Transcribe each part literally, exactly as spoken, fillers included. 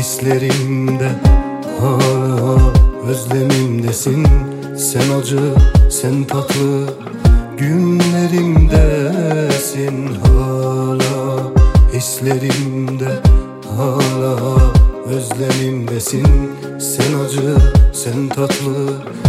hislerimde hala özlemimdesin. Sen acı, sen tatlı günlerimdesin. Hala hislerimde hala özlemimdesin. Sen acı, sen tatlı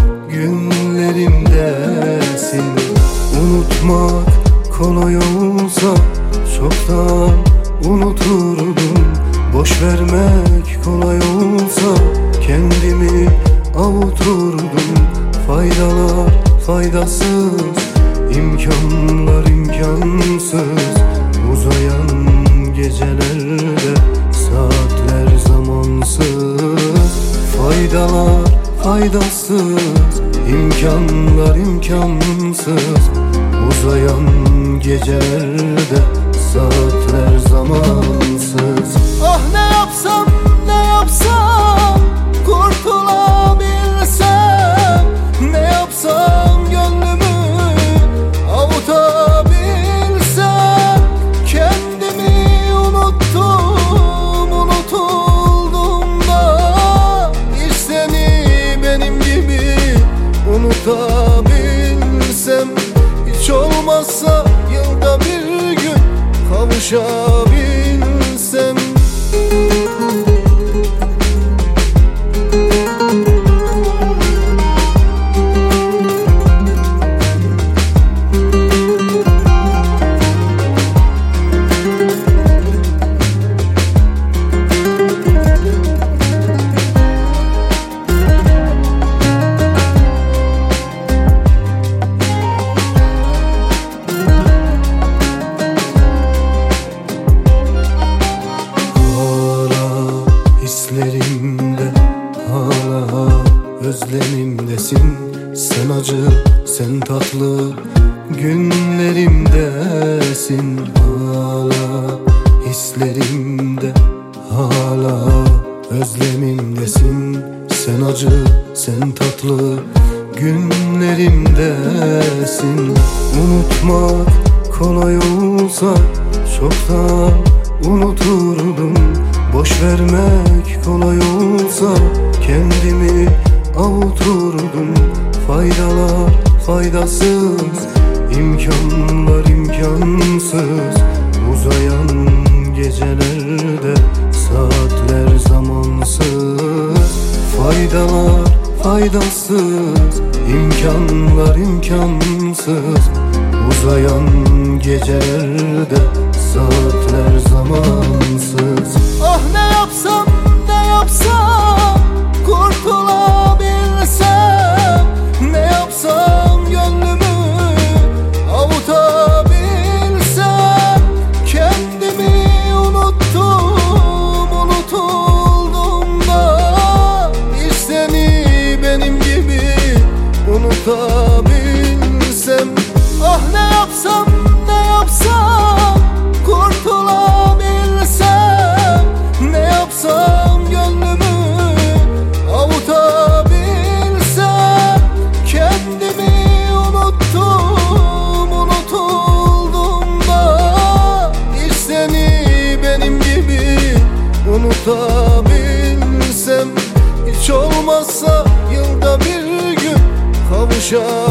günlerimdesin. Unutmak kolay olsa çoktan unuturdum. Boş vermek kolay olsa kendimi avuturdum. Faydalar faydasız, imkanlar imkansız. Uzayan gecelerde saatler zamansız. Faydalar faydasız, imkanlar imkansız. Uzayan gecelerde saatler zamansız. Ah ne yapsam ne yapsam kurtulabilsem, ne yapsam gönlümü avutabilsem. Kendimi unuttum, unutuldum da hiç seni benim gibi unutabilsem. Hiç olmazsa yılda bir gün kavuşabilsem. Hislerimde hala özlemimdesin. Sen acı, sen tatlı günlerimdesin. Hala hislerimde hala özlemimdesin. Sen acı, sen tatlı günlerimdesin. Unutmak kolay olsa çoktan unuturdum. Boş vermek kolay olsa kendimi avuturdum. Faydalar faydasız, imkanlar imkansız. Uzayan gecelerde saatler zamansız. Faydalar faydasız, imkanlar imkansız. Uzayan gecelerde saatler zamansız. Ah ne yapsam ne yapsam kurtulabilsem, ne yapsam gönlümü avutabilsem. Kendimi unuttum, unutuldum da hiç seni benim gibi unutabilsem. Ah ne yapsam ne yapsam kurtulabilsem, ne yapsam gönlümü avutabilsem. Kendimi unuttum, unutuldum da hiç seni benim gibi unutabilsem. Hiç olmazsa yılda bir gün kavuşabilsem.